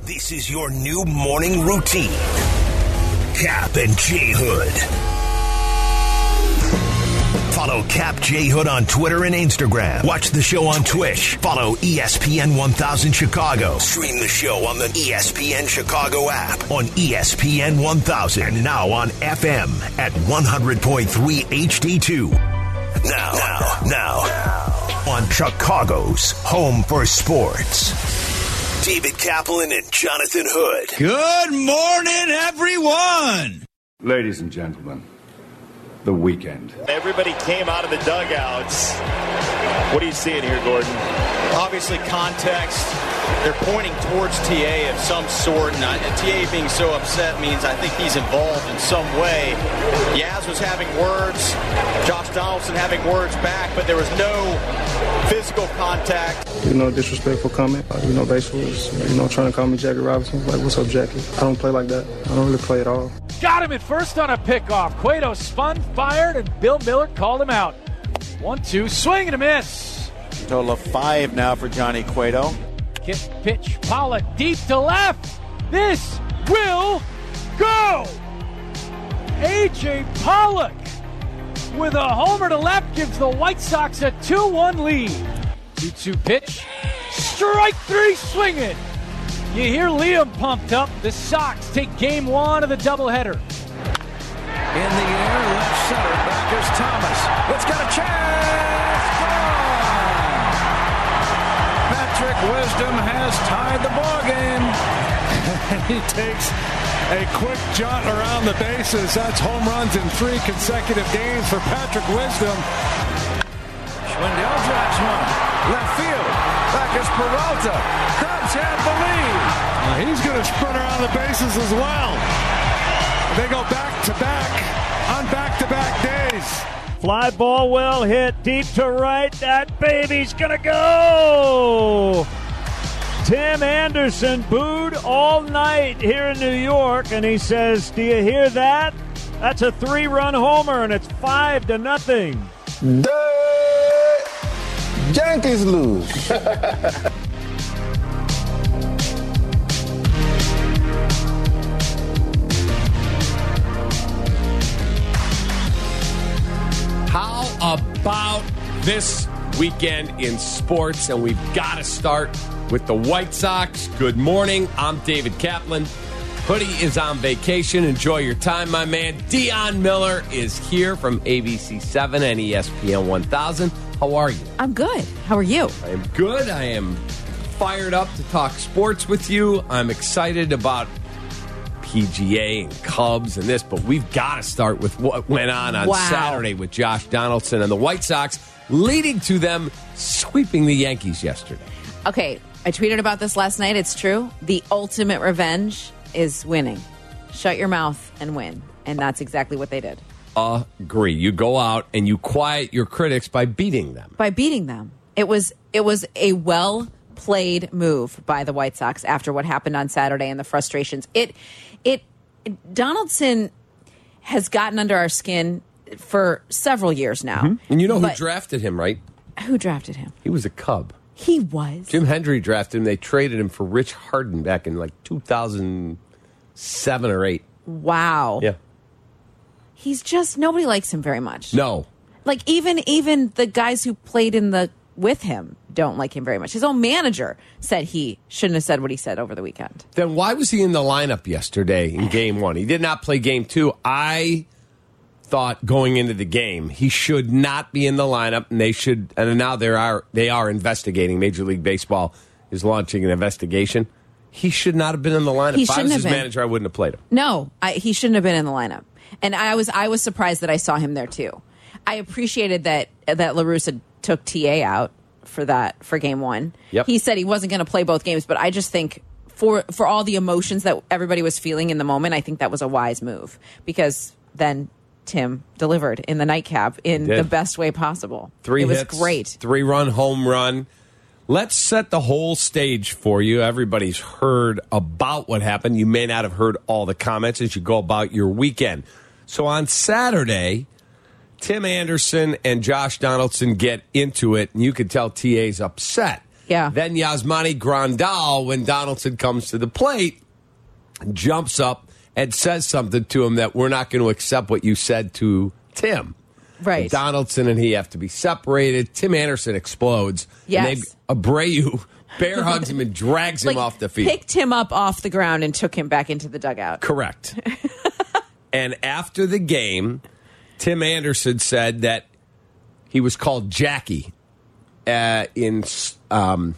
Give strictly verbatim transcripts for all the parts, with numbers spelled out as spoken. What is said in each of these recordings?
This is your new morning routine. Cap and J Hood. Follow Cap J Hood on Twitter and Instagram. Watch the show on Twitch. Follow E S P N one thousand Chicago. Stream the show on the E S P N Chicago app, on E S P N one thousand, and now on F M at one hundred point three H D two. Now, now, now, on Chicago's home for sports. David Kaplan and Jonathan Hood. Good morning, everyone. Ladies and gentlemen, the weekend. Everybody came out of the dugouts. What are you seeing here, Gordon? Obviously, context. They're pointing towards T A of some sort, and uh, T A being so upset means I think he's involved in some way. Yaz was having words, Josh Donaldson having words back, but there was no physical contact. You know, disrespectful comment. Uh, you know, basically, was, you know, trying to call me Jackie Robinson. Like, what's up, Jackie? I don't play like that. I don't really play at all. Got him at first on a pickoff. Cueto spun, fired, and Bill Miller called him out. One, two, swing and a miss. Total of five now for Johnny Cueto. Kick, pitch, Pollock deep to left. This will go. A J Pollock with a homer to left gives the White Sox a two one lead. two two pitch. Strike three swinging. You hear Liam pumped up. The Sox take game one of the doubleheader. In the air, left center. Back is Thomas. It's got a chance. Gone. Patrick Wisdom has tied the ball game. He takes a quick jaunt around the bases. That's home runs in three consecutive games for Patrick Wisdom. Schwindel drives one. Left field. Back is Peralta. Cubs have the lead. Now he's going to sprint around the bases as well. They go back to back on back to back days. Fly ball well hit deep to right. That baby's going to go. Tim Anderson booed all night here in New York, and he says, do you hear that? That's a three-run homer, and it's five to nothing. The Yankees lose. How about this weekend in sports? And we've got to start with the White Sox. Good morning. I'm David Kaplan. Hoodie is on vacation. Enjoy your time, my man. Dion Miller is here from A B C seven and E S P N one thousand. How are you? I'm good. How are you? I am good. I am fired up to talk sports with you. I'm excited about P G A and Cubs and this, but we've got to start with what went on on wow. Saturday with Josh Donaldson and the White Sox, leading to them sweeping the Yankees yesterday. Okay, I tweeted about this last night. It's true. The ultimate revenge is winning. Shut your mouth and win. And that's exactly what they did. Agree. You go out and you quiet your critics by beating them. By beating them. It was it was a well-played move by the White Sox after what happened on Saturday and the frustrations. It it, it Donaldson has gotten under our skin for several years now. Mm-hmm. And you know who drafted him, right? Who drafted him? He was a Cub. He was. Jim Hendry drafted him. They traded him for Rich Harden back in like two thousand seven or eight. Wow. Yeah. He's just, nobody likes him very much. No. Like even even the guys who played in the with him don't like him very much. His own manager said he shouldn't have said what he said over the weekend. Then why was he in the lineup yesterday in game one? He did not play game two. I thought going into the game he should not be in the lineup, and they should. And now they are they are investigating. Major League Baseball is launching an investigation. He should not have been in the lineup. He if I was his manager, I wouldn't have played him. No, I, he shouldn't have been in the lineup. And I was I was surprised that I saw him there too. I appreciated that that La Russa took T A out for that for game one. Yep. He said he wasn't going to play both games, but I just think for for all the emotions that everybody was feeling in the moment, I think that was a wise move because then Tim delivered in the nightcap in the best way possible. Three it was hits, great. Three-run home run. Let's set the whole stage for you. Everybody's heard about what happened. You may not have heard all the comments as you go about your weekend. So on Saturday, Tim Anderson and Josh Donaldson get into it, and you could tell T A's upset. Yeah. Then Yasmani Grandal, when Donaldson comes to the plate, jumps up and says something to him that we're not going to accept what you said to Tim. Right. And Donaldson and he have to be separated. Tim Anderson explodes. Yes. And they, Abreu bear hugs him and drags him like, off the field. Picked him up off the ground and took him back into the dugout. Correct. And after the game, Tim Anderson said that he was called Jackie uh, in um,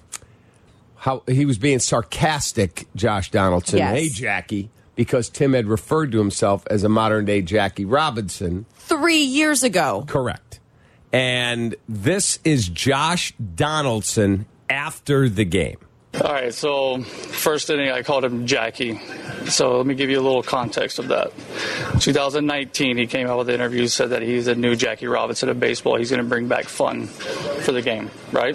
how he was being sarcastic, Josh Donaldson. Yes. Hey, Jackie, because Tim had referred to himself as a modern-day Jackie Robinson. Three years ago. Correct. And this is Josh Donaldson after the game. All right, so first inning, I called him Jackie. So let me give you a little context of that. twenty nineteen, he came out with an interview, said that he's the new Jackie Robinson of baseball. He's going to bring back fun for the game, right?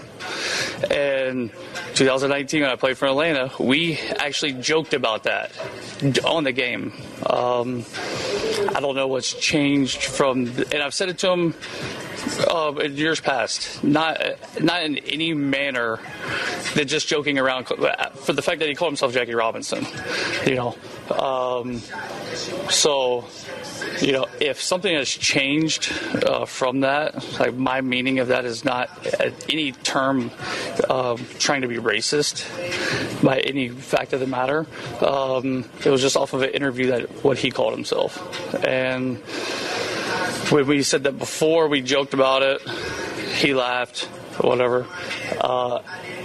And twenty nineteen, when I played for Atlanta, we actually joked about that on the game. Um, I don't know what's changed from, and I've said it to him Uh, in years past, not not in any manner that just joking around for the fact that he called himself Jackie Robinson, you know. Um, so, you know, if something has changed uh, from that, like my meaning of that is not any term uh, trying to be racist by any fact of the matter. Um, it was just off of an interview that what he called himself, and. When we said that before, we joked about it. He laughed, whatever. Uh,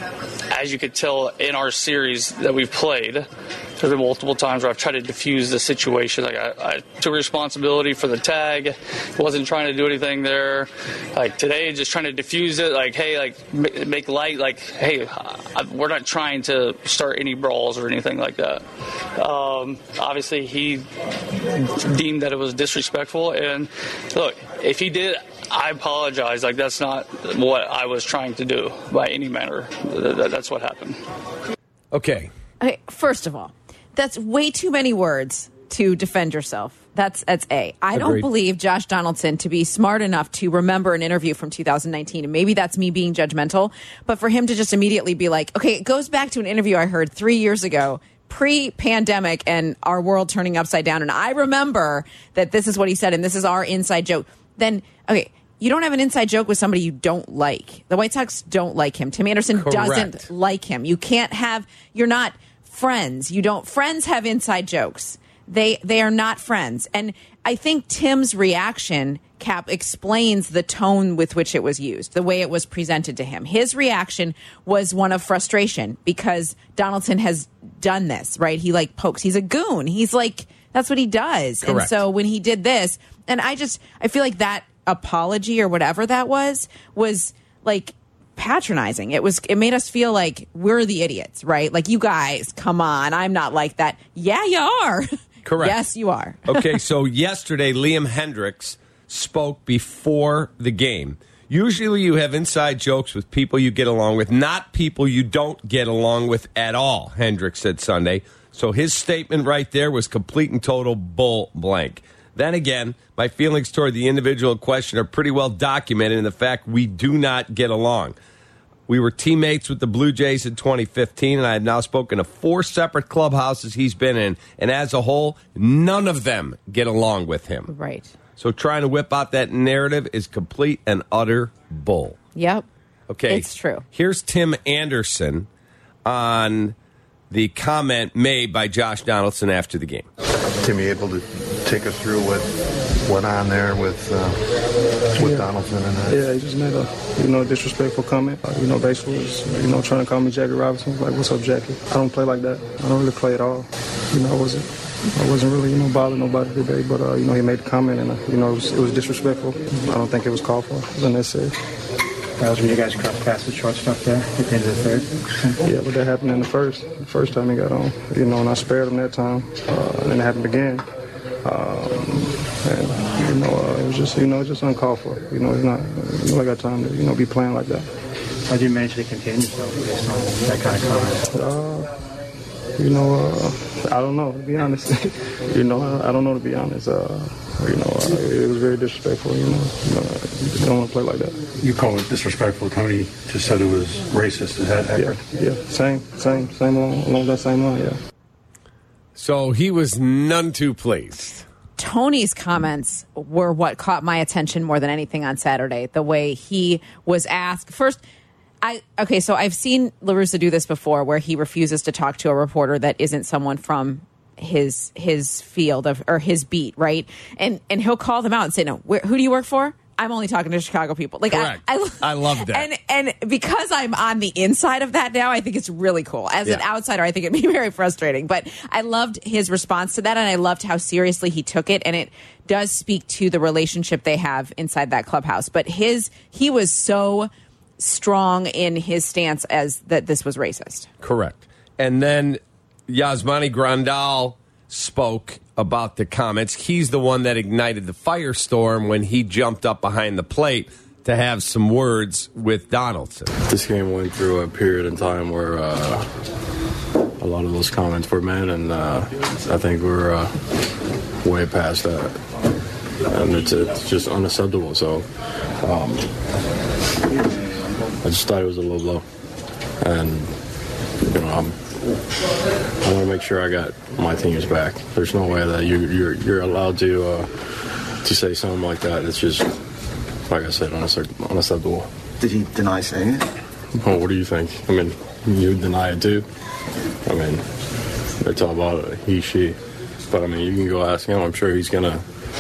as you could tell in our series that we've played, there's been multiple times where I've tried to diffuse the situation. Like I, I took responsibility for the tag, wasn't trying to do anything there. Like today, just trying to diffuse it. Like, hey, like make light. Like, hey, I, we're not trying to start any brawls or anything like that. Um, obviously, he deemed that it was disrespectful. And look, if he did, I apologize. Like that's not what I was trying to do by any manner. That's what happened. Okay. Okay. First of all, that's way too many words to defend yourself. That's that's A. I don't Agreed. believe Josh Donaldson to be smart enough to remember an interview from two thousand nineteen. And maybe that's me being judgmental. But for him to just immediately be like, okay, it goes back to an interview I heard three years ago, pre-pandemic, and our world turning upside down. And I remember that this is what he said, and this is our inside joke. Then, okay, you don't have an inside joke with somebody you don't like. The White Sox don't like him. Tim Anderson Correct. doesn't like him. You can't have, you're not friends. You don't, friends have inside jokes. They they are not friends. And I think Tim's reaction, Cap, explains the tone with which it was used, the way it was presented to him. His reaction was one of frustration because Donaldson has done this, right? He like pokes. He's a goon. He's like, that's what he does. Correct. And so when he did this, and I just, I feel like that apology or whatever that was, was like patronizing. It was, it made us feel like we're the idiots, right? Like, you guys, come on. I'm not like that. Yeah, you are. Correct. Yes, you are. Okay, so yesterday, Liam Hendriks spoke before the game. Usually you have inside jokes with people you get along with, not people you don't get along with at all, Hendriks said Sunday. So his statement right there was complete and total bull blank. Then again, my feelings toward the individual in question are pretty well documented in the fact we do not get along. We were teammates with the Blue Jays in twenty fifteen, and I have now spoken to four separate clubhouses he's been in, and as a whole, none of them get along with him. Right. So trying to whip out that narrative is complete and utter bull. Yep. Okay. It's true. Here's Tim Anderson on the comment made by Josh Donaldson after the game. Tim, you able to take us through what went on there with uh, with yeah. Donaldson and that? Yeah, he just made a you know disrespectful comment. Uh, you know, basically was you know trying to call me Jackie Robinson. Like, what's up, Jackie? I don't play like that. I don't really play at all. You know, I wasn't I wasn't really you know bothering nobody today. But uh, you know, he made the comment, and uh, you know it was, it was disrespectful. I don't think it was called for. It was unnecessary. That was when you guys crossed paths with shortstop there at the end of the third? Yeah, but that happened in the first. The first time he got on. You know, and I spared him that time. Uh, and then it happened again. Um, and, you know, uh, it was just, you know, just uncalled for. You know, it's not, you know, I got time to, you know, be playing like that. How did you manage to contain yourself based on that kind of comment? Uh, you know, uh, I don't know, to be honest. you know, I, I don't know, to be honest. Uh, you know, uh, it was very disrespectful, you know. You, know, you don't want to play like that. You call it disrespectful. Tony just said it was racist. Is that accurate? Yeah, yeah. Same, same, same along, along that same line, yeah. So he was none too pleased. Tony's comments were what caught my attention more than anything on Saturday. The way he was asked. First, I okay, so I've seen La Russa do this before where he refuses to talk to a reporter that isn't someone from his his field of or his beat, right? And and he'll call them out and say, no, where, who do you work for? I'm only talking to Chicago people. Like Correct. I, I, I love that. And and because I'm on the inside of that now, I think it's really cool. As yeah. an outsider, I think it'd be very frustrating. But I loved his response to that, and I loved how seriously he took it. And it does speak to the relationship they have inside that clubhouse. But his he was so strong in his stance as that this was racist. Correct. And then Yasmani Grandal spoke about the comments. He's the one that ignited the firestorm when he jumped up behind the plate to have some words with Donaldson. This game went through a period in time where uh, a lot of those comments were made, and uh, I think we're uh, way past that. And it's, it's just unacceptable. So um, I just thought it was a low blow. And, you know, I'm I want to make sure I got my team's back. There's no way that you, you're you're allowed to uh, to say something like that. It's just, like I said, unacceptable. Did he deny saying it? Well, what do you think? I mean, you deny it too. I mean, it's all about it, he, she. But I mean, you can go ask him. I'm sure he's gonna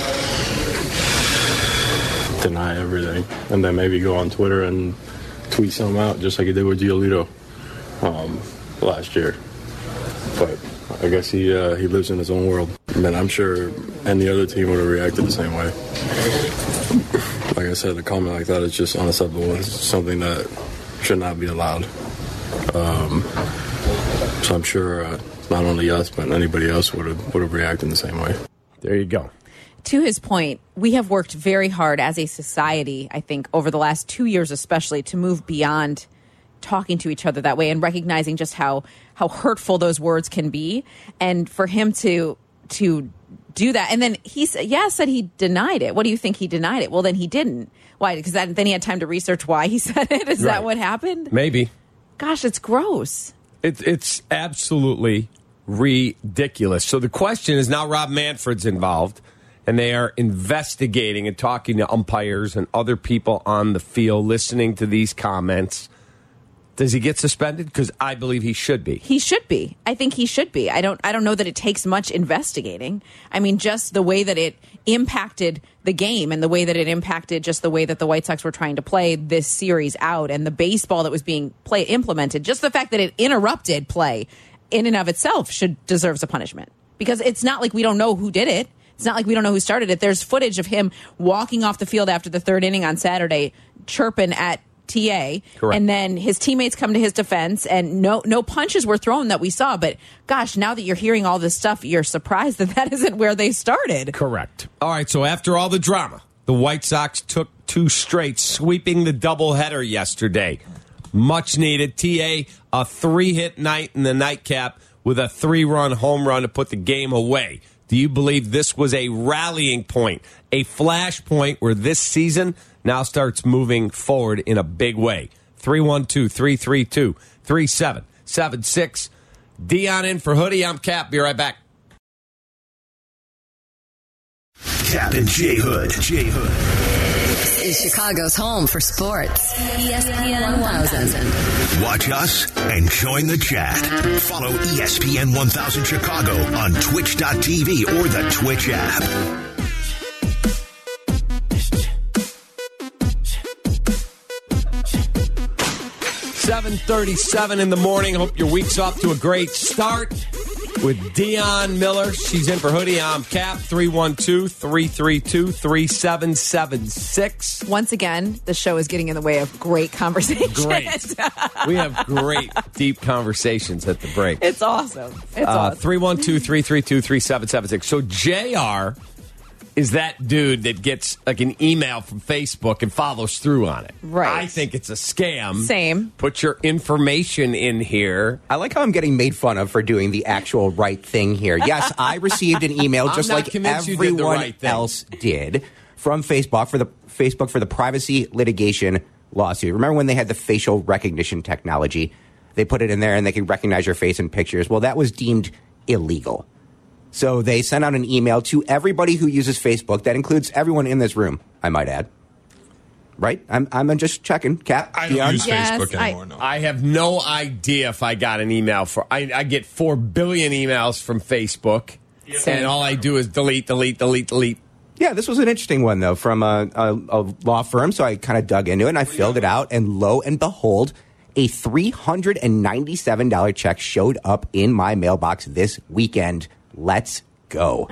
deny everything, and then maybe go on Twitter and tweet something out, just like he did with Giolito. Um, last year, but I guess he uh, he lives in his own world. And I'm sure any other team would have reacted the same way. Like I said, a comment like that is just unacceptable. It's something that should not be allowed. Um, so I'm sure uh, not only us, but anybody else would have would have reacted the same way. There you go. To his point, we have worked very hard as a society, I think, over the last two years especially, to move beyond talking to each other that way and recognizing just how how hurtful those words can be, and for him to to do that. And then he said, yeah, said he denied it. What do you think he denied it? Well, then he didn't. Why? Because then he had time to research why he said it. Is right. that what happened? Maybe. Gosh, it's gross. It, it's absolutely ridiculous. So the question is, now Rob Manfred's involved, and they are investigating and talking to umpires and other people on the field, listening to these comments. Does he get suspended? Because I believe he should be. He should be. I think he should be. I don't I don't know that it takes much investigating. I mean, just the way that it impacted the game and the way that it impacted just the way that the White Sox were trying to play this series out and the baseball that was being play implemented, just the fact that it interrupted play in and of itself should deserves a punishment. Because it's not like we don't know who did it. It's not like we don't know who started it. There's footage of him walking off the field after the third inning on Saturday, chirping at T A, Correct. And then his teammates come to his defense, and no no punches were thrown that we saw. But gosh, now that you're hearing all this stuff, you're surprised that that isn't where they started. Correct. All right, so after all the drama, the White Sox took two straight, sweeping the doubleheader yesterday. Much needed. T A, a three-hit night in the nightcap with a three-run home run to put the game away. Do you believe this was a rallying point, a flash point where this season now starts moving forward in a big way? three one two, three three two, three seven seven six. Dion in for Hoodie. I'm Cap. Be right back. Cap and J Hood. J Hood. Is Chicago's home for sports. E S P N one thousand. Watch us and join the chat. Follow E S P N one thousand Chicago on twitch dot t v or the Twitch app. seven thirty-seven in the morning. Hope your week's off to a great start with Dion Miller. She's in for Hoodie. I'm Cap. three one two, three three two, three seven seven six. Once again, the show is getting in the way of great conversation. Great. We have great, deep conversations at the break. It's awesome. It's uh, awesome. three one two, three three two, three seven seven six. So J R is that dude that gets like an email from Facebook and follows through on it. Right. I think it's a scam. Same. Put your information in here. I like how I'm getting made fun of for doing the actual right thing here. Yes, I received an email just I'm not like convinced you did the everyone right thing. else did from Facebook for the Facebook for the privacy litigation lawsuit. Remember when they had the facial recognition technology? They put it in there and they could recognize your face in pictures. Well, that was deemed illegal. So they sent out an email to everybody who uses Facebook. That includes everyone in this room, I might add. Right? I'm I'm just checking. Cap, I don't Dion? use Yes, Facebook I- anymore. No. I have no idea if I got an email for. I, I get four billion emails from Facebook, Same. and all I do is delete, delete, delete, delete. Yeah, this was an interesting one, though, from a, a, a law firm. So I kind of dug into it, and I filled it out. And lo and behold, a three hundred ninety-seven dollars check showed up in my mailbox this weekend. Let's go.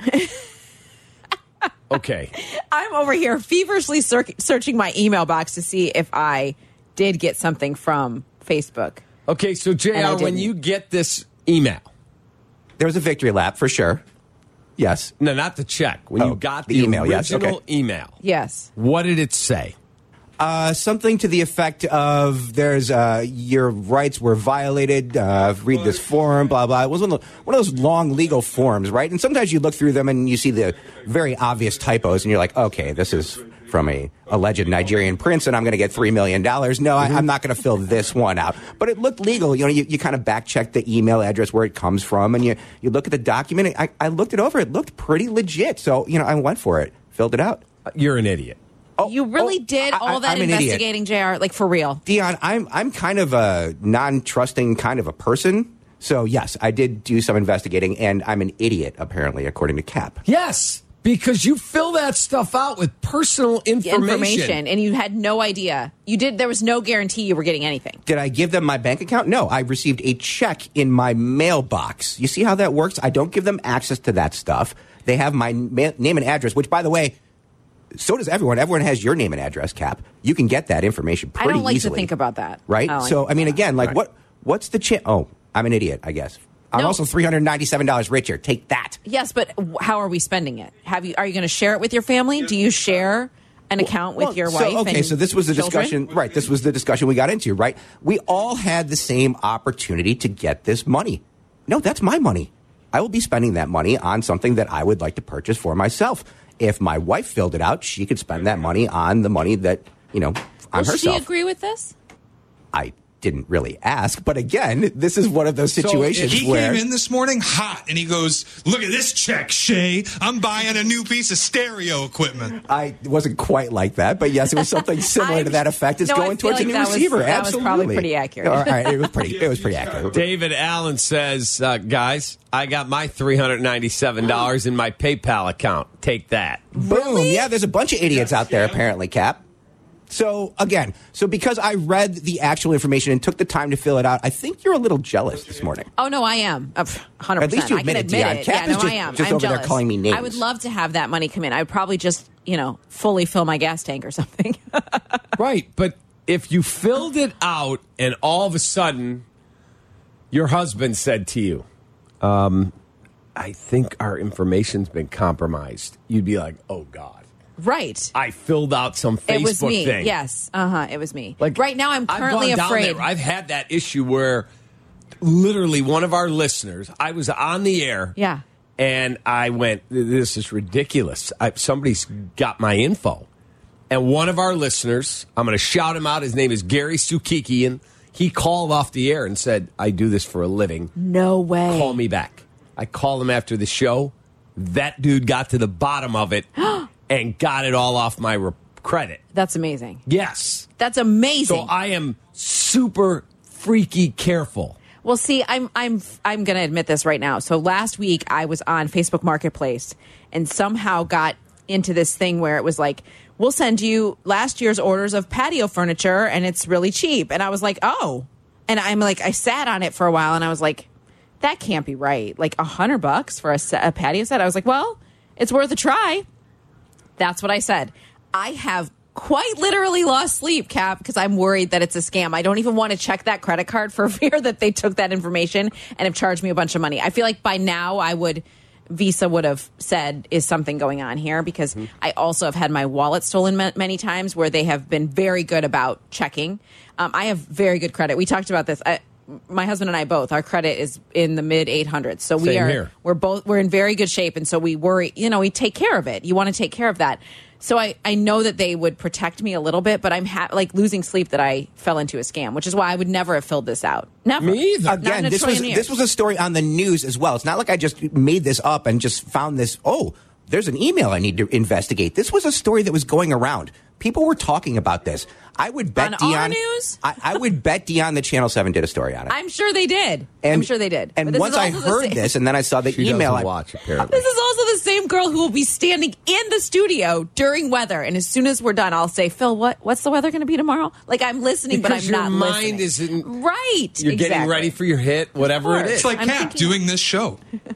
Okay. I'm over here feverishly ser- searching my email box to see if I did get something from Facebook. Okay, so J And I R, when didn't. you get this email, there was a victory lap for sure. Yes. No, not the check. When Oh, you got the the, email, yes, original okay. email, Yes. what did it say? Uh, something to the effect of there's uh, your rights were violated. Uh, read this form, blah, blah. It was one of, the, one of those long legal forms, right? And sometimes you look through them and you see the very obvious typos and you're like, okay, this is from a alleged Nigerian prince and I'm going to get three million dollars. No, I, I'm not going to fill this one out. But it looked legal. You know, you, you kind of back check the email address where it comes from and you, you look at the document. I, I looked it over. It looked pretty legit. So, you know, I went for it, filled it out. You're an idiot. You really did I- all I- that I'm an idiot. investigating, J R, like for real. Dion, I'm I'm kind of a non-trusting kind of a person. So, yes, I did do some investigating, and I'm an idiot, apparently, according to Cap. Yes, because you fill that stuff out with personal information. Information, and you had no idea. You did. There was no guarantee you were getting anything. Did I give them my bank account? No, I received a check in my mailbox. You see how that works? I don't give them access to that stuff. They have my ma- name and address, which, by the way, so does everyone. Everyone has your name and address, Cap. You can get that information I pretty don't like easily. to think about that. Right? I don't like So, to I mean, think again, like, Right. what? what's the chance? Oh, I'm an idiot, I guess. I'm No. also three hundred ninety-seven dollars richer. Take that. Yes, but w- how are we spending it? Have you? Are you going to share it with your family? Do you share an account with Well, your so, wife? Okay, and so this was the children? discussion, right? This was the discussion we got into, right? We all had the same opportunity to get this money. No, that's my money. I will be spending that money on something that I would like to purchase for myself. If my wife filled it out, she could spend that money on the money that, you know, on Will herself. she agree with this? I didn't really ask, but again, this is one of those situations he where came in this morning hot, and he goes, "Look at this check, Shay. I'm buying a new piece of stereo equipment." I wasn't quite like that, but yes, it was something similar to that effect. It's no, I going feel towards like a new that was- receiver. that was Absolutely, probably pretty accurate. All right, it was pretty. It was pretty accurate. David Allen says, uh, guys, I got my three hundred ninety-seven dollars in my PayPal account. Take that. Boom. Yeah, there's a bunch of idiots out there, apparently, Cap. So, again, so because I read the actual information and took the time to fill it out, I think you're a little jealous this morning. Oh no, I am. Uh, one hundred percent. At least you I can admit it, admit Dion. it. Cap yeah, is no, just- I am. just I'm over there jealous. calling me names. I would love to have that money come in. I would probably just, you know, fully fill my gas tank or something. Right, but if you filled it out and all of a sudden your husband said to you, um, I think our information's been compromised, you'd be like, oh, God. Right. I filled out some Facebook It was me. thing. Yes. Uh huh. It was me. Like, right now, I'm currently I've gone down afraid. there. I've had that issue where literally one of our listeners, I was on the air. Yeah. And I went, this is ridiculous. I, somebody's got my info. And one of our listeners, I'm going to shout him out. His name is Gary Sukikian. He called off the air and said, I do this for a living. No way. Call me back. I called him after the show. That dude got to the bottom of it and got it all off my re- credit. That's amazing. Yes. That's amazing. So I am super freaky careful. Well, see, I'm I'm I'm going to admit this right now. So last week I was on Facebook Marketplace and somehow got into this thing where it was like, we'll send you last year's orders of patio furniture and it's really cheap. And I was like, oh. And I'm like, I sat on it for a while and I was like, that can't be right. Like a hundred bucks for a, set, a patio set. I was like, well, it's worth a try. That's what I said. I have quite literally lost sleep, Cap, because I'm worried that it's a scam. I don't even want to check that credit card for fear that they took that information and have charged me a bunch of money. I feel like by now I would Visa would have said, is something going on here? Because mm-hmm. I also have had my wallet stolen ma- many times where they have been very good about checking. Um, I have very good credit. We talked about this. I, my husband and I both, our credit is in the mid eight hundreds. So we Same are, here. we're both, we're in very good shape. And so we worry, you know, we take care of it. You want to take care of that. So I, I know that they would protect me a little bit, but I'm ha- like losing sleep that I fell into a scam, which is why I would never have filled this out. Never. Me either. Again, this was years. this was a story on the news as well. It's not like I just made this up and just found this. Oh, there's an email I need to investigate. This was a story that was going around. People were talking about this. I would bet on Dion. our news? I, I would bet Dion that Channel Seven did a story on it. I'm sure they did. And, I'm sure they did. And once I heard this, and then I saw the she email, doesn't I watch apparently. This is also the same girl who will be standing in the studio during weather, and as soon as we're done, I'll say, "Phil, what what's the weather going to be tomorrow?" Like I'm listening, because but I'm your not mind listening. isn't right. You're exactly. getting ready for your hit, whatever it is. It's like I'm Cap thinking- doing this show.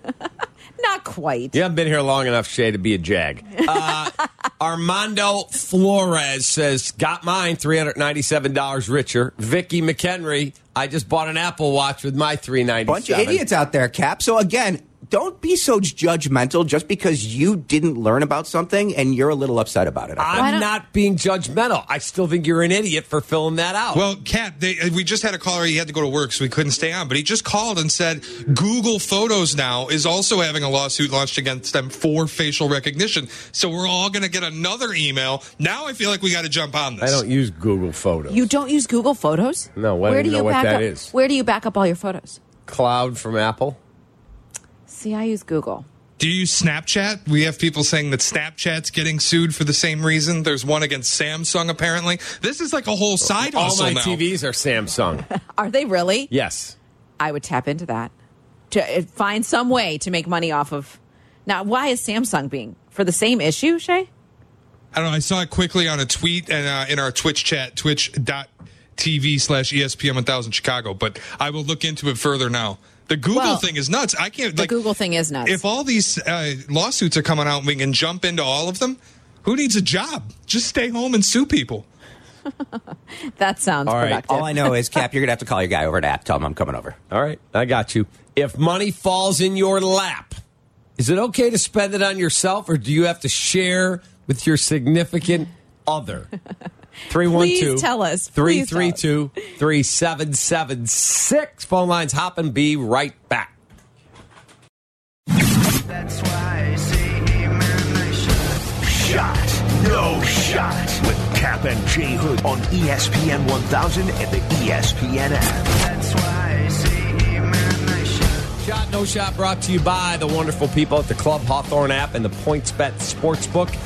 Not quite. You haven't been here long enough, Shay, to be a jag. Uh, Armando Flores says, got mine, three hundred ninety-seven dollars richer. Vicky McHenry, I just bought an Apple Watch with my three hundred ninety-seven dollars. bunch of idiots out there, Cap. So again, don't be so judgmental just because you didn't learn about something and you're a little upset about it. I'm not being judgmental. I still think you're an idiot for filling that out. Well, Cap, they, we just had a caller. He had to go to work, so he couldn't stay on. But he just called and said Google Photos now is also having a lawsuit launched against them for facial recognition. So we're all going to get another email. Now I feel like we got to jump on this. I don't use Google Photos. You don't use Google Photos? No, I where don't do know you what back that up, is. Where do you back up all your photos? Cloud from Apple. See, I use Google. Do you use Snapchat? We have people saying that Snapchat's getting sued for the same reason. There's one against Samsung, apparently. This is like a whole side All hustle my now. T Vs are Samsung. Are they really? Yes. I would tap into that to uh, find some way to make money off of. Now, why is Samsung being for the same issue, Shay? I don't know. I saw it quickly on a tweet and uh, in our Twitch chat, twitch.tv slash ESPN one thousand Chicago. But I will look into it further now. The Google Well, thing is nuts. I can't. The Like, Google thing is nuts. if all these uh, lawsuits are coming out and we can jump into all of them, who needs a job? Just stay home and sue people. That sounds All right. productive. All I know is, Cap, you're going to have to call your guy over to app. Tell him I'm coming over. All right. I got you. If money falls in your lap, is it okay to spend it on yourself or do you have to share with your significant other? three one two, Please tell us. three Please three tell two, three seven seven six. Phone lines hop and be right back. That's why I say Shot, no shot. With Cap and J Hood on E S P N one thousand and the E S P N app. That's why I say Shot, no shot brought to you by the wonderful people at the Club Hawthorne app and the PointsBet Sportsbook.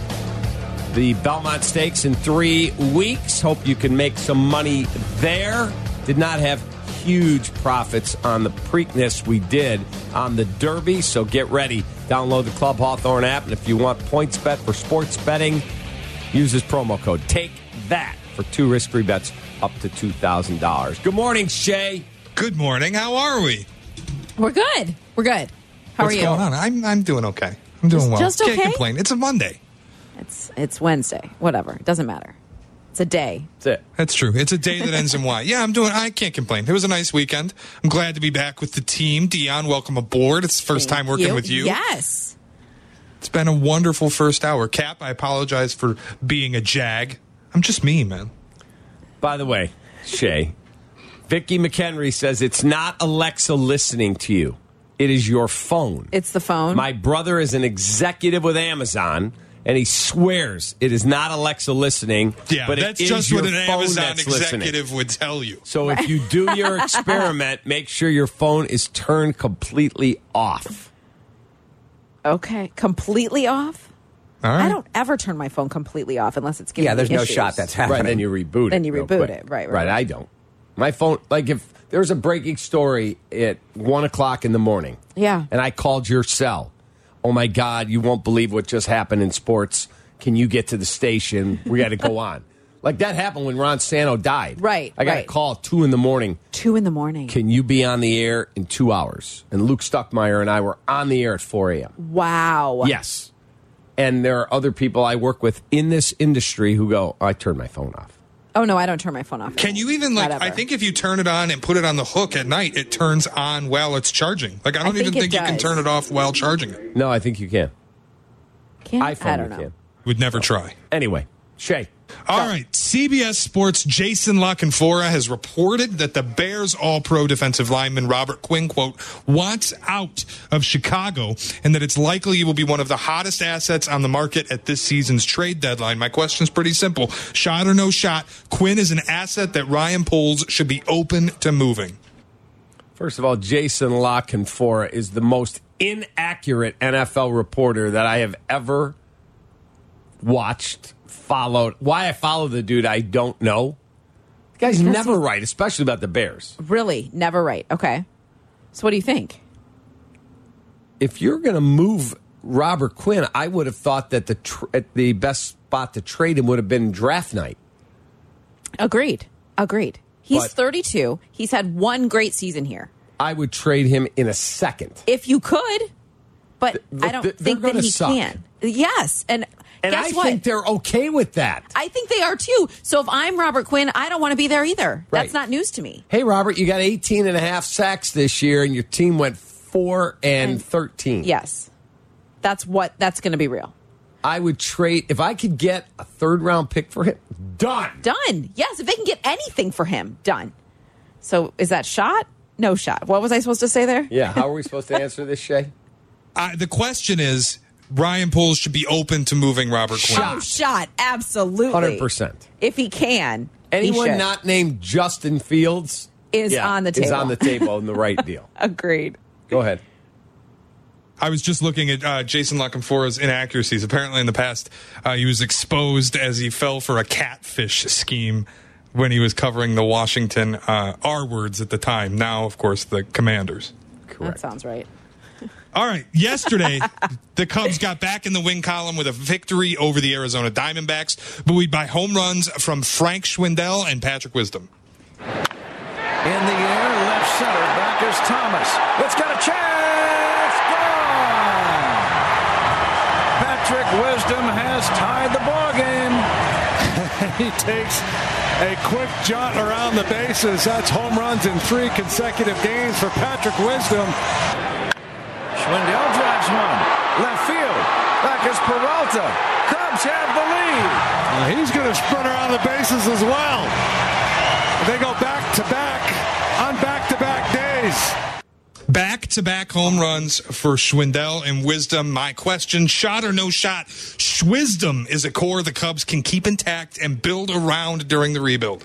The Belmont Stakes in three weeks. Hope you can make some money there. Did not have huge profits on the Preakness. We did on the Derby, so get ready. Download the Club Hawthorne app, and if you want PointsBet for sports betting, use this promo code. Take that for two risk-free bets up to two thousand dollars. Good morning, Shay. Good morning. How are we? We're good. We're good. How What's are you? going on? I'm I'm doing okay. I'm doing Just- well. just Can't okay? complain. It's a Monday. It's it's Wednesday. Whatever. It doesn't matter. It's a day. That's it. That's true. It's a day that ends in Y. Yeah, I'm doing. I can't complain. It was a nice weekend. I'm glad to be back with the team. Dion, welcome aboard. It's the first time working You- with you. Yes. It's been a wonderful first hour. Cap, I apologize for being a jag. I'm just me, man. By the way, Shay, Vicky McHenry says it's not Alexa listening to you. It is your phone. It's the phone. My brother is an executive with Amazon, and he swears it is not Alexa listening. Yeah, but that's it is just your what an phone Amazon that's listening. executive would tell you. So if you do your experiment, make sure your phone is turned completely off. Okay. Completely off? All right. I don't ever turn my phone completely off unless it's giving Yeah, me there's no issues. shot that's happening. Right, then you reboot it. Then you real reboot quick. it. Right, right, Right, right. I don't. My phone, like if there's a breaking story at one o'clock in the morning. Yeah. And I called your cell. Oh, my God, you won't believe what just happened in sports. Can you get to the station? We got to go on. Like that happened when Ron Santo died. Right, I got right. a call at two in the morning. Two in the morning. Can you be on the air in two hours? And Luke Stuckmeyer and I were on the air at four a.m. Wow. Yes. And there are other people I work with in this industry who go, I turned my phone off. Oh, no, I don't turn my phone off. Can you even, like, Not I ever. think if you turn it on and put it on the hook at night, it turns on while it's charging. Like, I don't I even think think it you can does. turn it off while charging it. No, I think you can. Can? iPhone I don't you know. can. Would never try. Anyway, Shay. All right. C B S Sports' Jason LaCanfora has reported that the Bears All-Pro defensive lineman Robert Quinn, quote, wants out of Chicago and that it's likely he will be one of the hottest assets on the market at this season's trade deadline. My question is pretty simple. Shot or no shot, Quinn is an asset that Ryan Poles should be open to moving. First of all, Jason LaCanfora is the most inaccurate N F L reporter that I have ever watched, followed. Why I follow the dude, I don't know. The guy's Because never he's- right, especially about the Bears. Really? Never right. Okay. So what do you think? If you're going to move Robert Quinn, I would have thought that the tr- the best spot to trade him would have been draft night. Agreed. Agreed. He's But- thirty-two. He's had one great season here. I would trade him in a second. If you could, but The- I don't the- they're think that gonna he suck. can. Yes. And, And guess I what? think they're okay with that. I think they are too. So if I'm Robert Quinn, I don't want to be there either. Right. That's not news to me. Hey, Robert, you got eighteen and a half sacks this year, and your team went four and, And- thirteen. Yes. That's what, that's going to be real. I would trade, if I could get a third round pick for him, done. Done. Yes. If they can get anything for him, done. So is that shot? No shot. What was I supposed to say there? Yeah, how are we supposed to answer this, Shay? Uh, the question is, Ryan Poles should be open to moving Robert Quinn. Oh, shot. Absolutely. one hundred percent. If he can. he Anyone should. not named Justin Fields Is yeah, on the Is table. on the table and the right deal. Agreed. Go ahead. I was just looking at uh, Jason LaCanfora's inaccuracies. Apparently, in the past, uh, he was exposed as he fell for a catfish scheme when he was covering the Washington uh, R words at the time. Now, of course, the Commanders. That sounds right. All right. Yesterday, the Cubs got back in the win column with a victory over the Arizona Diamondbacks, buoyed by home runs from Frank Schwindel and Patrick Wisdom. In the air, left center. Back is Thomas. It's got a chance. Gone. Patrick Wisdom has tied the ball game. He takes a quick jaunt around the bases. That's home runs in three consecutive games for Patrick Wisdom. Schwindel drives one. Left field. Back is Peralta. Cubs have the lead. Uh, he's going to sprint around the bases as well. They go back to back on back-to-back days. Back-to-back home runs for Schwindel and Wisdom. My question, shot or no shot, Schwisdom is a core the Cubs can keep intact and build around during the rebuild.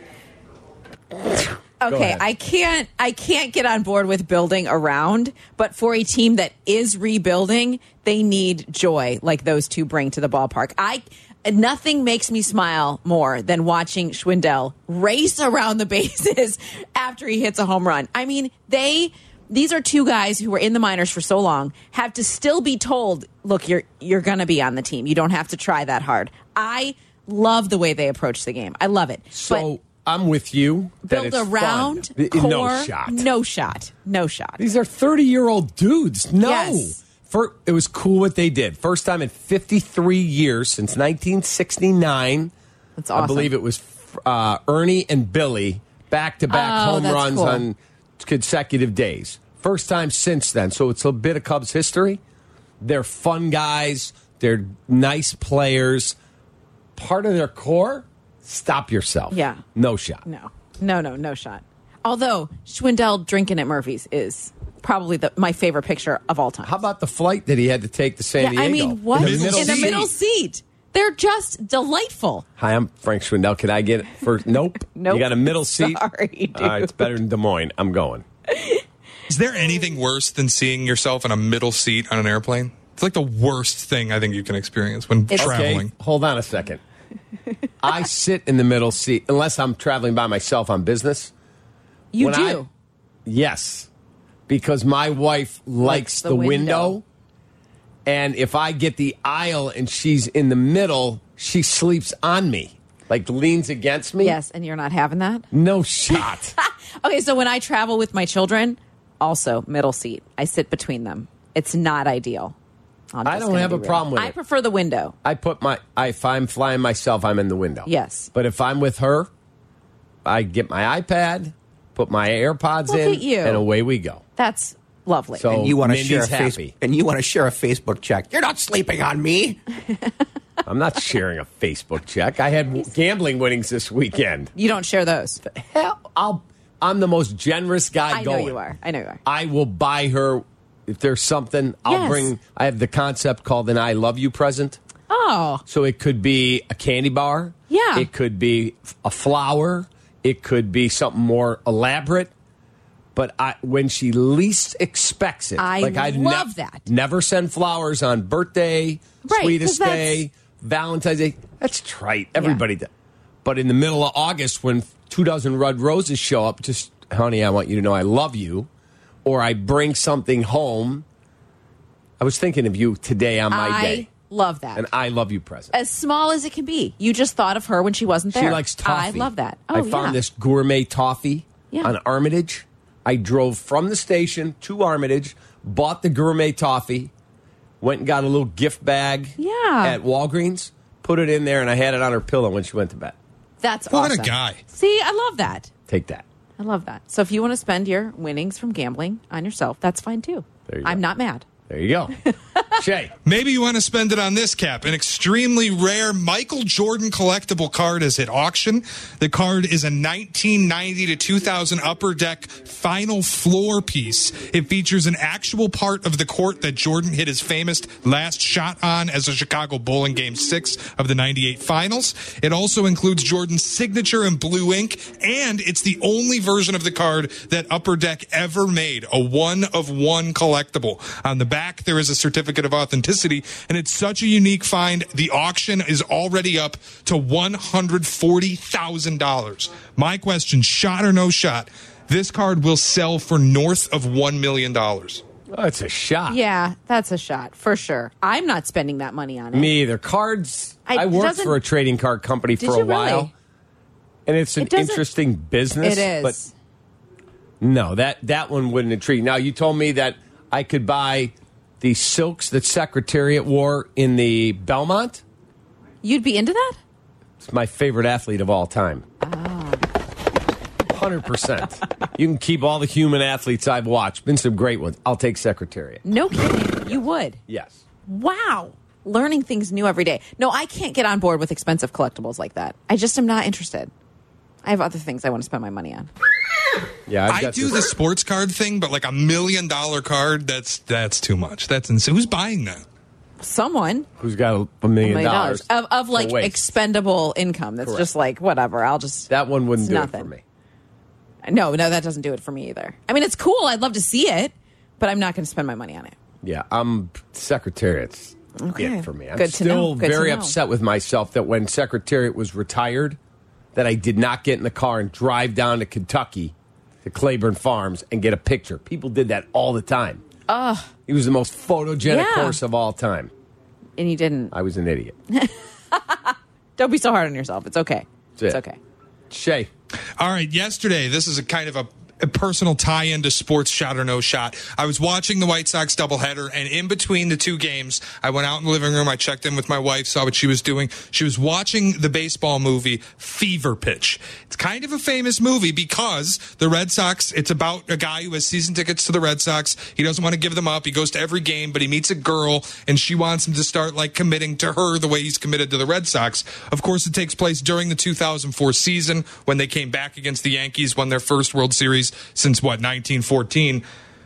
Okay, I can't I can't get on board with building around, but for a team that is rebuilding, they need joy like those two bring to the ballpark. I nothing makes me smile more than watching Schwindel race around the bases after he hits a home run. I mean, they these are two guys who were in the minors for so long, have to still be told, look, you're you're going to be on the team. You don't have to try that hard. I love the way they approach the game. I love it. So I'm with you. that Build it's around, fun. core, No shot. no shot, no shot. These are thirty-year-old dudes. No. Yes. For, it was cool what they did. First time in fifty-three years since nineteen sixty-nine. That's I awesome. believe it was uh, Ernie and Billy back-to-back Oh, home that's runs cool. on consecutive days. First time since then. So it's a bit of Cubs history. They're fun guys. They're nice players. Part of their core, stop yourself. Yeah. No shot. No, no, no, no shot. Although Schwindel drinking at Murphy's is probably the, my favorite picture of all time. How about the flight that he had to take to San Yeah, Diego? I mean, what In in the the, middle middle, seat. seat? They're just delightful. Hi, I'm Frank Schwindel. Can I get it first? Nope. Nope. You got a middle seat? Sorry, dude. All right, it's better than Des Moines. I'm going. Is there anything worse than seeing yourself in a middle seat on an airplane? It's like the worst thing I think you can experience when It's- traveling. Okay, hold on a second. I sit in the middle seat unless I'm traveling by myself on business. You When do. I- yes, because my wife likes the the, window. window. And if I get the aisle and she's in the middle, she sleeps on me, like leans against me. Yes, and you're not having that? No shot. Okay, so when I travel with my children, also middle seat. I sit between them. It's not ideal. I'm I just don't gonna have be a real. problem with I it. prefer the window. I put my, I, if I'm flying myself, I'm in the window. Yes. But if I'm with her, I get my iPad, put my AirPods Look in, at you. and away we go. That's lovely. So and you want to Mindy's share a face- happy. and you want to share a Facebook check. You're not sleeping on me. I'm not sharing a Facebook check. I had gambling winnings this weekend. You don't share those. Hell, I'll. I'm the most generous guy I going. know you are. I know you are. I will buy her if there's something. I'll Yes. bring. I have the concept called an "I love you" present. Oh. So it could be a candy bar. Yeah. It could be a flower. It could be something more elaborate. But I, when she least expects it, I like I'd love nev- that. Never send flowers on birthday, Right, sweetest 'cause that's- day, Valentine's Day. That's trite. Everybody does. But in the middle of August, when two dozen red roses show up, just honey, I want you to know I love you, or I bring something home. I was thinking of you today on my I day. love that. An I love you present. As small as it can be. You just thought of her when she wasn't there. She likes toffee. I love that. Oh, I found yeah. this gourmet toffee Yeah. on Armitage. I drove from the station to Armitage, bought the gourmet toffee, went and got a little gift bag Yeah. at Walgreens, put it in there, and I had it on her pillow when she went to bed. That's What a awesome. guy. See, I love that. Take that. I love that. So if you want to spend your winnings from gambling on yourself, that's fine too. There you I'm go. not mad. There you go. Shay. Maybe you want to spend it on this, Cap. An extremely rare Michael Jordan collectible card is at auction. The card is a nineteen ninety to two thousand Upper Deck final floor piece. It features an actual part of the court that Jordan hit his famous last shot on as a Chicago Bull in Game six of the ninety-eight finals. It also includes Jordan's signature in blue ink, and it's the only version of the card that Upper Deck ever made, a one-of-one collectible. On the back, there is a certificate of authenticity, and it's such a unique find. The auction is already up to one hundred forty thousand dollars. My question, shot or no shot, this card will sell for north of one million dollars. Oh, it's a shot. Yeah, that's a shot for sure. I'm not spending that money on it. Me either. Cards, I- I, worked doesn't- for a trading card company Did for a you really? while. And it's an It doesn't- interesting business. It is. But no, that, that one wouldn't intrigue. Now, you told me that I could buy the silks that Secretariat wore in the Belmont. You'd be into that? It's my favorite athlete of all time. one hundred percent. You can keep all the human athletes I've watched. Been some great ones. I'll take Secretariat. No kidding. You would. Yes. Wow. Learning things new every day. No, I can't get on board with expensive collectibles like that. I just am not interested. I have other things I want to spend my money on. Yeah, I've I got do this- the sports card thing, but like a million dollar card, that's that's too much. That's insane. Who's buying that? Someone. Who's got a, a million A million dollars Of, of for like waste. expendable income. That's Correct. just like, whatever. I'll just. That one wouldn't it's do nothing. it for me. No, no, that doesn't do it for me either. I mean, it's cool. I'd love to see it, but I'm not going to spend my money on it. Yeah, I'm Secretariat's Okay. it for me. I'm Good to still know. Good to very know. upset with myself that when Secretariat was retired, that I did not get in the car and drive down to Kentucky to Claiborne Farms and get a picture. People did that all the time. Ugh. He was the most photogenic Yeah. horse of all time. And you didn't. I was an idiot. Don't be so hard on yourself. It's okay. That's It's it. okay. Shay. All right, yesterday, this is a kind of a, a personal tie-in to sports, shot or no shot. I was watching the White Sox doubleheader, and in between the two games, I went out in the living room, I checked in with my wife, saw what she was doing. She was watching the baseball movie Fever Pitch. It's kind of a famous movie because the Red Sox, it's about a guy who has season tickets to the Red Sox. He doesn't want to give them up. He goes to every game, but he meets a girl, and she wants him to start like committing to her the way he's committed to the Red Sox. Of course, it takes place during the two thousand four season when they came back against the Yankees, won their first World Series since, what, nineteen fourteen.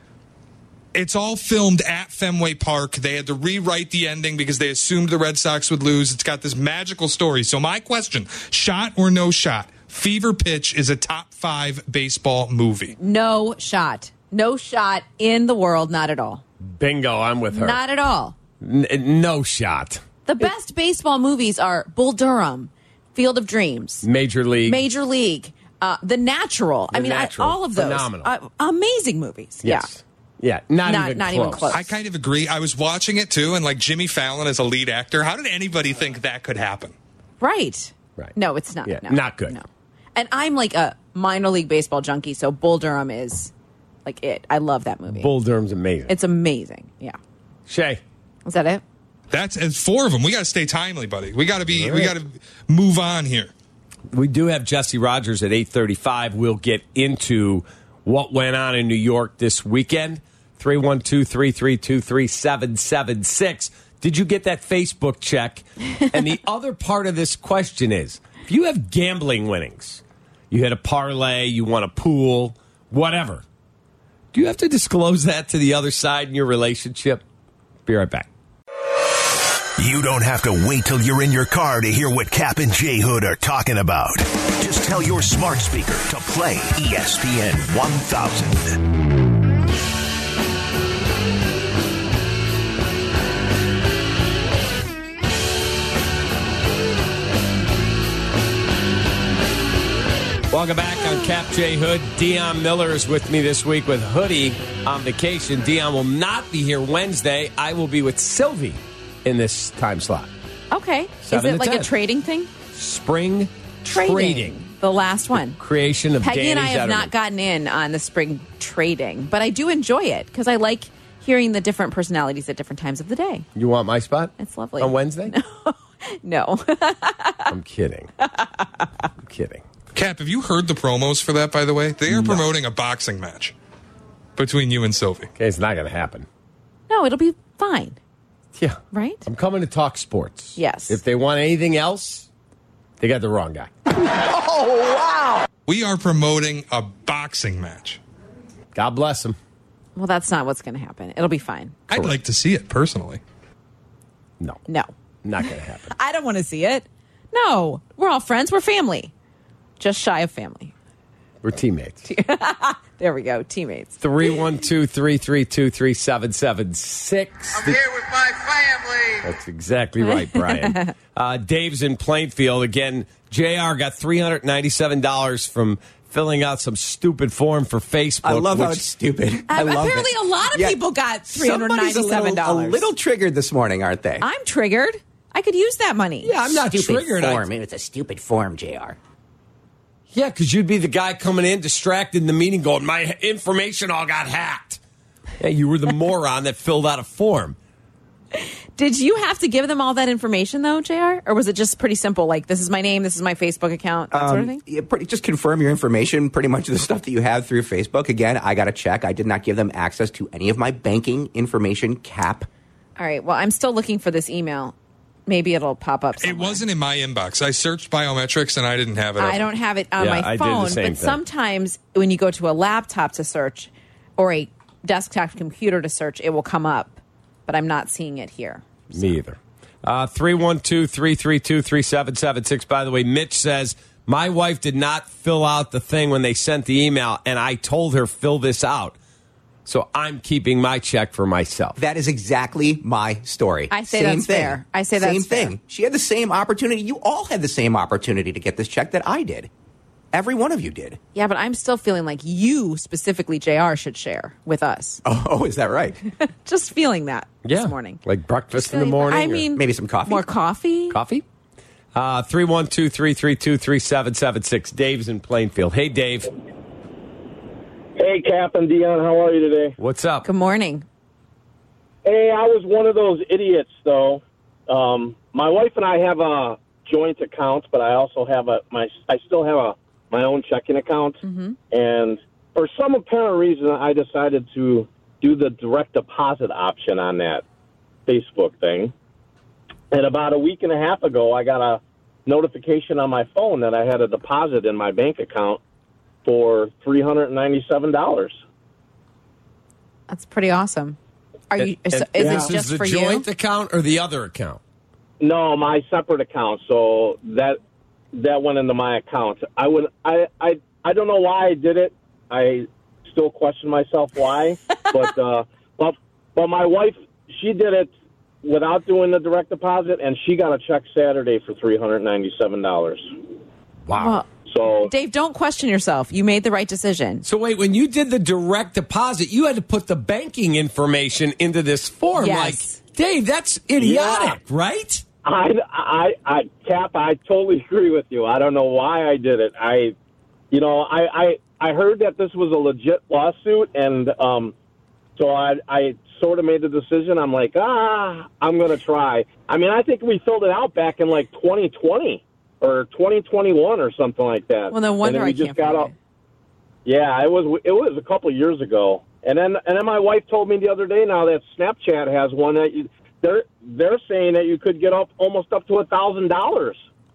It's all filmed at Fenway Park. They had to rewrite the ending because they assumed the Red Sox would lose. It's got this magical story. So my question, shot or no shot? Fever Pitch is a top five baseball movie. No shot. No shot in the world. Not at all. Bingo, I'm with her. Not at all. N- no shot. The best baseball movies are Bull Durham, Field of Dreams, Major League. Major League, uh, The Natural. I The mean, I, Natural. all of those. Phenomenal. Uh, amazing movies. Yes. Yeah, not, Not- even, not close. even close. I kind of agree. I was watching it too, and like Jimmy Fallon as a lead actor, how did anybody think that could happen? Yeah. Right. Right. No, it's not. Yeah, no. not good. No. And I'm like a minor league baseball junkie, so Bull Durham is like it. I love that movie. Bull Durham's amazing. It's amazing. Yeah. Shay. Is that it? That's it's four of them. We got to stay timely, buddy. We got to be. All We right. got to move on here. We do have Jesse Rogers at eight thirty-five. We'll get into what went on in New York this weekend. three one two, three three two, three seven seven six. Did you get that Facebook check? And the other part of this question is, if you have gambling winnings, you hit a parlay, you won a pool, whatever, do you have to disclose that to the other side in your relationship? Be right back. You don't have to wait till you're in your car to hear what Cap and J Hood are talking about. Just tell your smart speaker to play E S P N one thousand. Welcome back on Cap J Hood. Dion Miller is with me this week with Hoodie on vacation. Dion will not be here Wednesday. I will be with Sylvie in this time slot. Okay. Is it like ten. A trading thing? Spring trading. trading. The last one. Creation of Peggy Danny and I have Zetterman. not gotten in on the spring trading, but I do enjoy it because I like hearing the different personalities at different times of the day. You want my spot? It's lovely. On Wednesday? No. I'm kidding. I'm kidding. Cap, have you heard the promos for that, by the way? They are no. promoting a boxing match between you and Sylvie. Okay, it's not going to happen. No, it'll be fine. Yeah. Right? I'm coming to talk sports. Yes. If they want anything else, they got the wrong guy. Oh, wow. We are promoting a boxing match. God bless them. Well, that's not what's going to happen. It'll be fine. I'd Correct. like to see it personally. No. No. Not going to happen. I don't want to see it. No. We're all friends. We're family. Just shy of family. We're teammates. There we go. Teammates. three one two, three three two, three seven seven six. I'm here with my family. That's exactly right, Brian. uh, Dave's in Plainfield. Again, J R got three hundred ninety-seven dollars from filling out some stupid form for Facebook. I love which, how it's stupid. Uh, I love apparently, it. a lot of yeah. people got three hundred ninety-seven dollars. A little, a little triggered this morning, aren't they? I'm triggered. I could use that money. Yeah, I'm not stupid triggered. Form. I... It's a stupid form, J R. Yeah, because you'd be the guy coming in, distracted in the meeting, going, my information all got hacked. Yeah, you were the moron that filled out a form. Did you have to give them all that information, though, J R? Or was it just pretty simple, like, this is my name, this is my Facebook account, that um, sort of thing? Yeah, pretty, just confirm your information, pretty much the stuff that you have through Facebook. Again, I got to check. I did not give them access to any of my banking information, Cap. All right, well, I'm still looking for this email. Maybe it'll pop up somewhere. It wasn't in my inbox. I searched biometrics and I didn't have it. I don't have it on yeah, my I phone, did the same but thing. sometimes when you go to a laptop to search or a desktop computer to search, it will come up, but I'm not seeing it here. So. Me either. Uh, three one two, three three two, three seven seven six. By the way, Mitch says, my wife did not fill out the thing when they sent the email, and I told her, fill this out. So I'm keeping my check for myself. That is exactly my story. I say same that's thing. fair. I say that's same fair. thing. She had the same opportunity. You all had the same opportunity to get this check that I did. Every one of you did. Yeah, but I'm still feeling like you, specifically J R, should share with us. Oh, is that right? Just feeling that yeah. this morning. Like breakfast in the morning? I mean, maybe some coffee. More coffee? Coffee? Uh, three one two, three three two, three seven seven six. Dave's in Plainfield. Hey, Dave. Hey, Cap and Dion, how are you today? What's up? Good morning. Hey, I was one of those idiots, though. Um, my wife and I have a joint account, but I also have a my. I still have a my own checking account, mm-hmm. and for some apparent reason, I decided to do the direct deposit option on that Facebook thing. And about a week and a half ago, I got a notification on my phone that I had a deposit in my bank account for three hundred ninety-seven dollars. That's pretty awesome. Are you? And, is, and, is yeah. it just is for the you? joint account or the other account? No, my separate account. So that that went into my account. I would. I. I. I don't know why I did it. I still question myself why. but uh, but but my wife, she did it without doing the direct deposit, and she got a check Saturday for three hundred ninety-seven dollars. Wow. Well, so, Dave, don't question yourself. You made the right decision. So wait, when you did the direct deposit, you had to put the banking information into this form. Yes. Like, Dave, that's idiotic, yeah. right? I, I, I, Cap, I totally agree with you. I don't know why I did it. I, you know, I, I, I heard that this was a legit lawsuit, and um, so I, I sort of made the decision. I'm like, ah, I'm going to try. I mean, I think we filled it out back in like twenty twenty. or twenty twenty-one or something like that. Well, no wonder and then we I just can't got find out. Yeah, it was it was a couple of years ago, and then and then my wife told me the other day now that Snapchat has one that you, they're they're saying that you could get up almost up to a thousand dollars.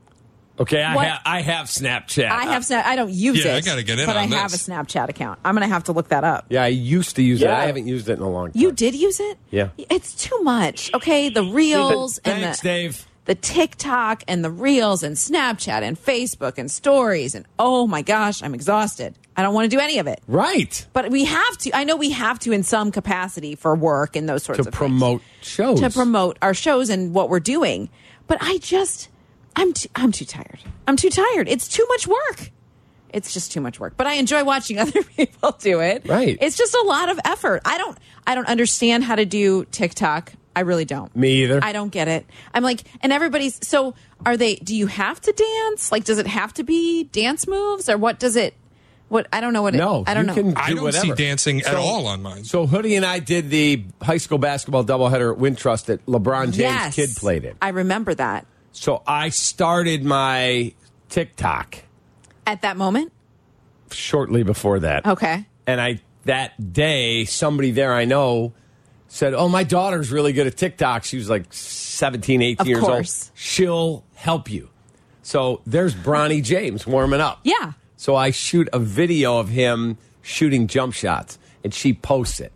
Okay, I, What? ha- I have Snapchat. I have Snap. I don't use Yeah, it. I gotta get in but on I have this. a Snapchat account. I'm going to have to look that up. Yeah, I used to use it. Yeah. I haven't used it in a long time. You did use it? Yeah. It's too much. Okay, the reels and Thanks, the Dave. the TikTok and the reels and Snapchat and Facebook and stories and oh my gosh, I'm exhausted. I don't want to do any of it. Right. But we have to. I know we have to in some capacity for work and those sorts To of promote shows. things. To promote our shows and what we're doing. But I just I'm too, I'm too tired. I'm too tired. It's too much work. It's just too much work. But I enjoy watching other people do it. Right. It's just a lot of effort. I don't I don't understand how to do TikTok. I really don't. Me either. I don't get it. I'm like, and everybody's so are they do you have to dance? Like does it have to be dance moves or what does it what I don't know what it No, I don't you know. can do I don't whatever. see dancing at So- all on mine. So Hoodie and I did the high school basketball doubleheader at Wintrust that LeBron James' Yes. kid played in. I remember that. So I started my TikTok At that moment? shortly before that. Okay. And I that day, somebody there I know said, "Oh, my daughter's really good at TikTok." She was like seventeen, eighteen Of years course. old. She'll help you. So there's Bronny James warming up. Yeah. So I shoot a video of him shooting jump shots, and she posts it.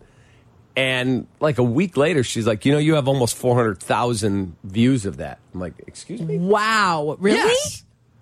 And like a week later, she's like, "You know, you have almost four hundred thousand views of that." I'm like, "Excuse me?" Wow. Really? Yes.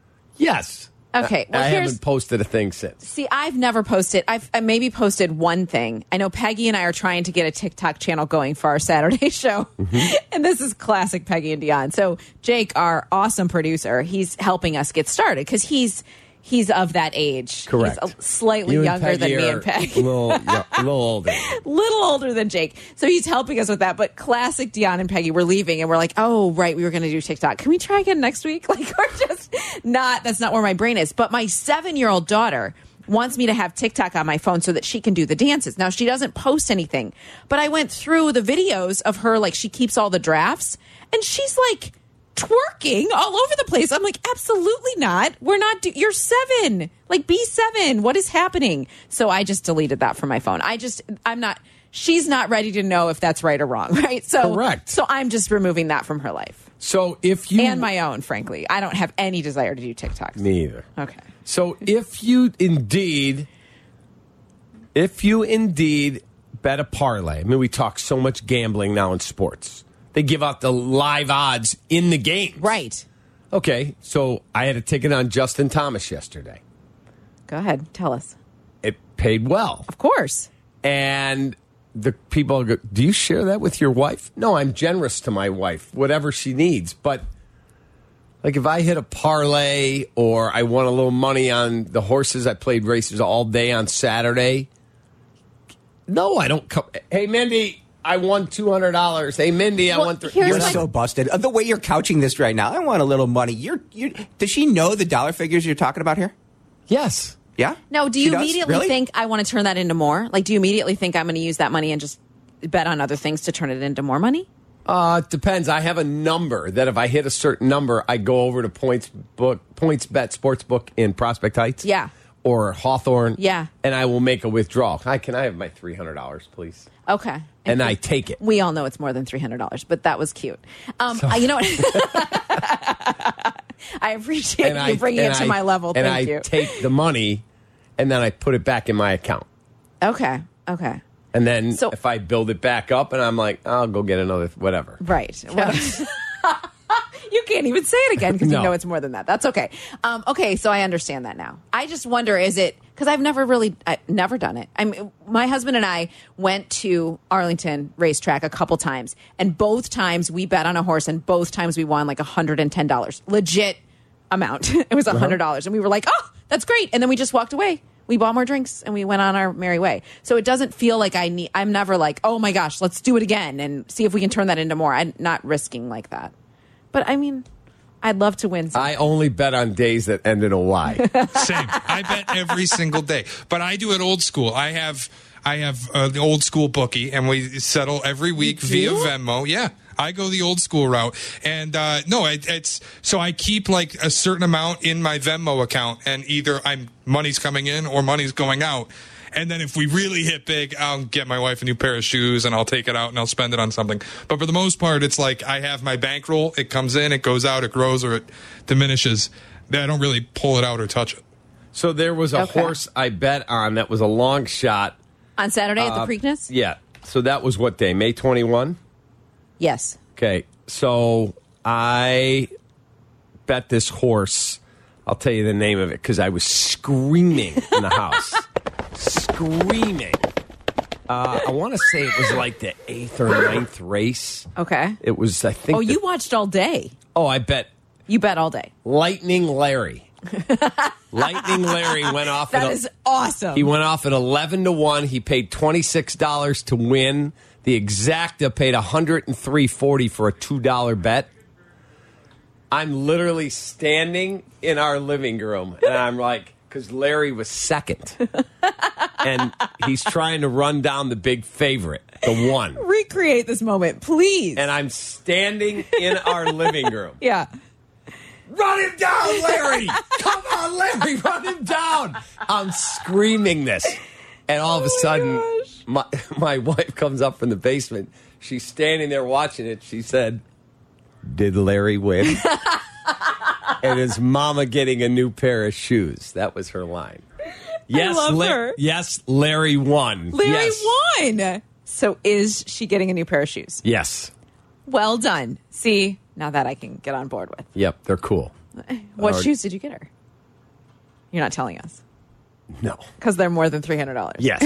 Yes. Okay. Well, I here's haven't posted a thing since. See, I've never posted. I've I maybe posted one thing. I know Peggy and I are trying to get a TikTok channel going for our Saturday show. And this is classic Peggy and Dion. So Jake, our awesome producer, he's helping us get started because he's he's of that age. Correct. He's a, slightly You and younger than Peggy me are and Peg. A little, yeah, a little older. Little older than Jake. So he's helping us with that. But classic Dion and Peggy, we're leaving and we're like, oh, right, we were going to do TikTok. Can we try again next week? Like, we're just not, that's not where my brain is. But my seven year old daughter wants me to have TikTok on my phone so that she can do the dances. Now, she doesn't post anything, but I went through the videos of her, like, she keeps all the drafts and she's like, twerking all over the place. I'm like, absolutely not. We're not. Do- you're seven. Like, be seven. What is happening? So I just deleted that from my phone. I just, I'm not. She's not ready to know if that's right or wrong, right? So Correct. So I'm just removing that from her life So if you and my own. Frankly, I don't have any desire to do TikToks. me either. Okay. So if you indeed, if you indeed bet a parlay, I mean, we talk so much gambling now in sports. They give out the live odds in the game. Right. Okay, so I had a ticket on Justin Thomas yesterday. Go ahead. Tell us. It paid well. Of course. And the people go, do you share that with your wife? No, I'm generous to my wife, whatever she needs. But like if I hit a parlay or I won a little money on the horses, I played races all day on Saturday. No, I don't come. Hey, Mindy, I won two hundred dollars. Hey, Mindy, I Well, won. Th- here's You're my- so busted. Uh, The way you're couching this right now, I want a little money. You're, you. Does she know the dollar figures you're talking about here? Yes. Yeah. No, do She you does? immediately Really? think I want to turn that into more? Like, do you immediately think I'm going to use that money and just bet on other things to turn it into more money? Uh, it depends. I have a number that if I hit a certain number, I go over to Points Book, Points Bet Sportsbook in Prospect Heights. Yeah. Or Hawthorne. Yeah. And I will make a withdrawal. Hi, can I have my three hundred dollars, please? Okay. And I take it. We all know it's more than three hundred dollars, but that was cute. Um, I- you know what? I appreciate And you I- bringing it and to I- my level. And Thank I you. take the money, and then I put it back in my account. Okay. Okay. And then So- if I build it back up, and I'm like, I'll go get another, whatever. Right. Well, you can't even say it again because No. you know it's more than that. That's okay. Um, okay, so I understand that now. I just wonder, is it because I've never really, I never done it. I mean, my husband and I went to Arlington racetrack a couple times, and both times we bet on a horse, and both times we won like one hundred ten dollars, legit amount. It was one hundred dollars, and we were like, oh, that's great, and then we just walked away. We bought more drinks and we went on our merry way. So it doesn't feel like I need, I'm never like, oh my gosh, let's do it again and see if we can turn that into more. I'm not risking like that. But I mean, I'd love to win. Some. I only bet on days that end in a Y. Same. I bet every single day. But I do it old school. I have I have uh, the old school bookie, and we settle every week via Venmo. Yeah. I go the old school route. And uh, no, it, it's so I keep like a certain amount in my Venmo account, and either I'm money's coming in or money's going out. And then if we really hit big, I'll get my wife a new pair of shoes and I'll take it out and I'll spend it on something. But for the most part, it's like I have my bankroll. It comes in, it goes out, it grows or it diminishes. I don't really pull it out or touch it. So there was a Okay. horse I bet on that was a long shot. On Saturday at Uh, the Preakness? Yeah. So that was what day? May twenty-first? Yes. Okay, so I bet this horse. I'll tell you the name of it because I was screaming in the house. Screaming. Uh, I want to say it was like the eighth or ninth race. Okay. It was, I think. Oh, the- you watched all day. Oh, I bet. You bet all day. Lightning Larry. Lightning Larry went off. That at a- is awesome. He went off at eleven to one. He paid twenty-six dollars to win. The Exacta paid one hundred three forty for a two dollar bet. I'm literally standing in our living room, and I'm like, because Larry was second. And he's trying to run down the big favorite, the one. Recreate this moment, please. And I'm standing in our living room. Yeah. Run him down, Larry! Come on, Larry, run him down! I'm screaming this. And all of a sudden, my, my wife comes up from the basement. She's standing there watching it. She said, "Did Larry win?" And is Mama getting a new pair of shoes? That was her line. Yes, love La- her. yes, Larry won. Larry yes. won. So is she getting a new pair of shoes? Yes. Well done. See, now that I can get on board with. Yep, they're cool. What Uh, shoes did you get her? You're not telling us. No. Because they're more than three hundred dollars. Yes.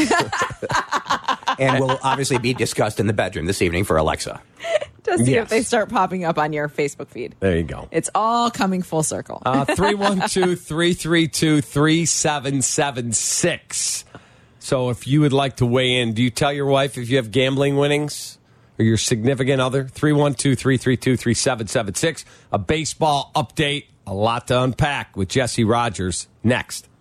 And will obviously be discussed in the bedroom this evening for Alexa. To see Yes. if they start popping up on your Facebook feed. There you go. It's all coming full circle. Uh, three one two, three three two, three seven seven six. So if you would like to weigh in, do you tell your wife if you have gambling winnings or your significant other? three one two, three three two, three seven seven six. A baseball update, a lot to unpack with Jesse Rogers next.